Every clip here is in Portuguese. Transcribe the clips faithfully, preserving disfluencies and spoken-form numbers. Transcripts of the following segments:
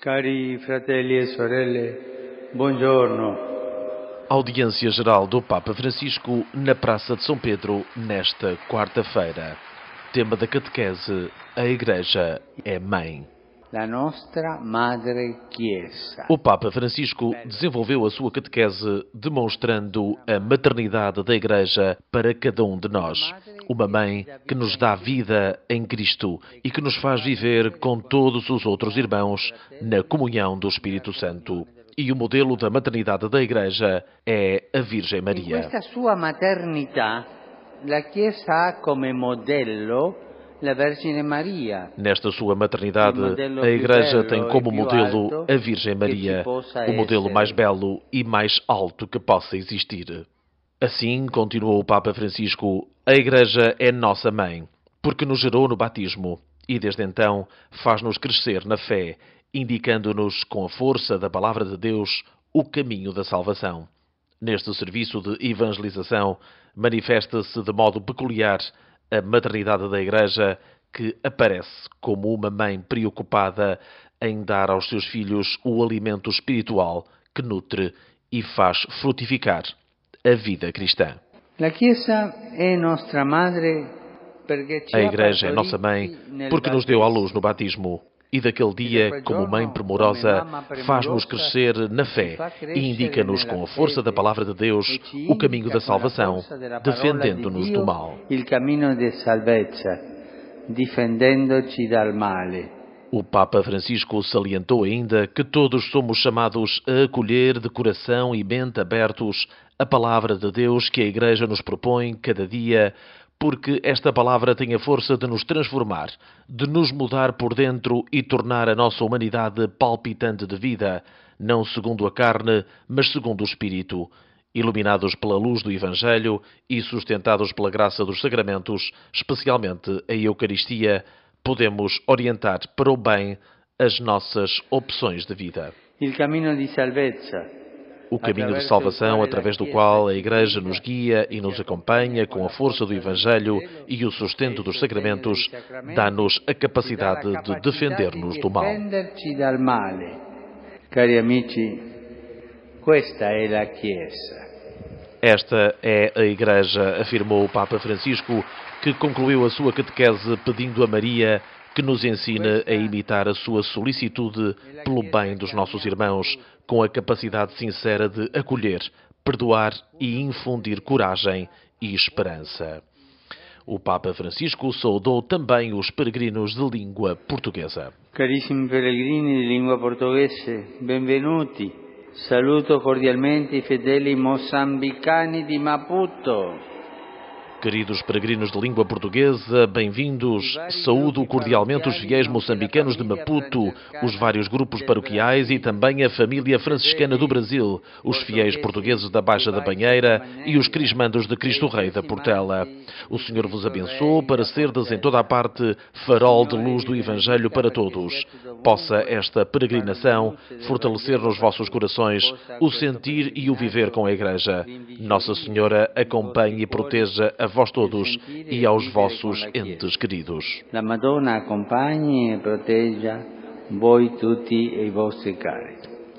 Cari fratelli e sorelle, buongiorno. Audiência Geral do Papa Francisco na Praça de São Pedro nesta quarta-feira. Tema da catequese: a Igreja é Mãe. La nostra Madre Chiesa. O Papa Francisco desenvolveu a sua catequese demonstrando a maternidade da Igreja para cada um de nós. Uma mãe que nos dá vida em Cristo e que nos faz viver com todos os outros irmãos na comunhão do Espírito Santo. E o modelo da maternidade da Igreja é a Virgem Maria. Questa sua maternità, la Chiesa ha come modello la Vergine Maria. Nesta sua maternidade, a Igreja tem como modelo a Virgem Maria, o modelo mais belo e mais alto que possa existir. Assim, continuou o Papa Francisco, a Igreja é nossa mãe, porque nos gerou no batismo e desde então faz-nos crescer na fé, indicando-nos com a força da Palavra de Deus o caminho da salvação. Neste serviço de evangelização, manifesta-se de modo peculiar a maternidade da Igreja, que aparece como uma mãe preocupada em dar aos seus filhos o alimento espiritual que nutre e faz frutificar a vida cristã. La Chiesa è nostra madre perché ci A Igreja é nossa mãe porque nos deu à luz no batismo e daquele dia, como mãe primorosa, faz-nos crescer na fé e indica-nos com a força da Palavra de Deus o caminho da salvação, defendendo-nos do mal. Il cammino di salvezza, difendendoci dal male. O Papa Francisco salientou ainda que todos somos chamados a acolher de coração e mente abertos a Palavra de Deus que a Igreja nos propõe cada dia, porque esta palavra tem a força de nos transformar, de nos mudar por dentro e tornar a nossa humanidade palpitante de vida, não segundo a carne, mas segundo o Espírito. Iluminados pela luz do Evangelho e sustentados pela graça dos sacramentos, especialmente a Eucaristia, podemos orientar para o bem as nossas opções de vida. Il cammino di salvezza. O caminho de salvação através do qual a Igreja nos guia e nos acompanha com a força do Evangelho e o sustento dos sacramentos, dá-nos a capacidade de defender-nos do mal. Cari amici, questa è la Chiesa. Esta é a Igreja, afirmou o Papa Francisco, que concluiu a sua catequese pedindo a Maria que nos ensine a imitar a sua solicitude pelo bem dos nossos irmãos, com a capacidade sincera de acolher, perdoar e infundir coragem e esperança. O Papa Francisco saudou também os peregrinos de língua portuguesa. Carissimi pellegrini di lingua portoghese, benvenuti. Saluto cordialmente i fedeli moçambicani di Maputo. Queridos peregrinos de língua portuguesa, bem-vindos. Saúdo cordialmente os fiéis moçambicanos de Maputo, os vários grupos paroquiais e também a família franciscana do Brasil, os fiéis portugueses da Baixa da Banheira e os crismandos de Cristo Rei da Portela. O Senhor vos abençoe para serdes em toda a parte farol de luz do Evangelho para todos. Possa esta peregrinação fortalecer nos vossos corações o sentir e o viver com a Igreja. Nossa Senhora acompanhe e proteja a vós todos e aos vossos entes queridos. La Madonna acompanhe e proteja voi tutti e i vostri cari.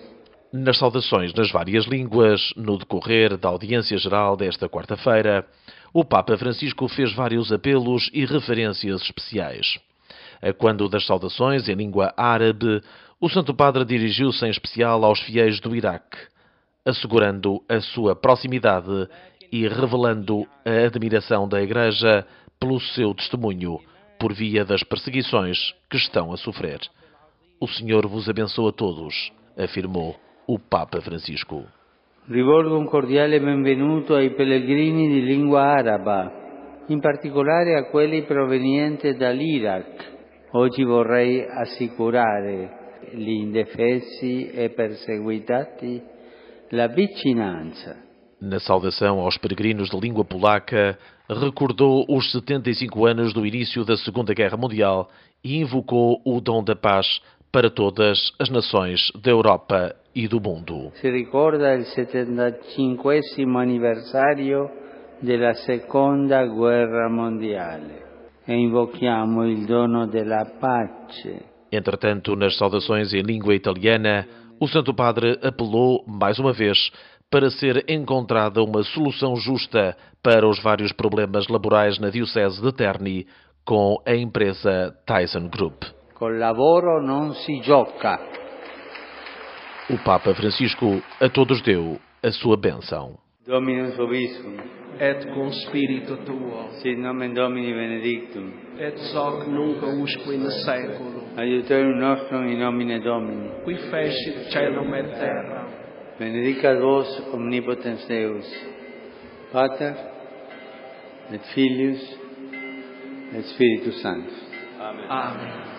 Nas saudações nas várias línguas, no decorrer da audiência geral desta quarta-feira, o Papa Francisco fez vários apelos e referências especiais. A quando das saudações em língua árabe, o Santo Padre dirigiu-se em especial aos fiéis do Iraque, assegurando a sua proximidade e revelando a admiração da Igreja pelo seu testemunho, por via das perseguições que estão a sofrer. O Senhor vos abençoe a todos, afirmou o Papa Francisco. Rivolgo un cordiale benvenuto ai pellegrini di lingua araba, in particolare a quelli provenienti dall'Iraq. Oggi vorrei assicurare gli indefesi e perseguitati la vicinanza. Na saudação aos peregrinos de língua polaca, recordou os setenta e cinco anos do início da Segunda Guerra Mundial e invocou o dom da paz para todas as nações da Europa e do mundo. Si ricorda il settantacinquesimo anniversario della Seconda Guerra Mondiale e invochiamo il dono della pace Entretanto, nas saudações em língua italiana, o Santo Padre apelou, mais uma vez, para ser encontrada uma solução justa para os vários problemas laborais na Diocese de Terni com a empresa Thyssen Group. Col lavoro non si gioca. O Papa Francisco a todos deu a sua bênção. Dominus vobiscum. Et cum spiritu tuo. Sit nomen Domini benedictum. Et hoc nunc usque in saeculum. Aiutorium nostrum in nomine Domini. Qui fecit caelum et terra. Benedicat vos omnipotens Deus, Pater, et Filius, et Spiritus Sanctus. Amen. Amen.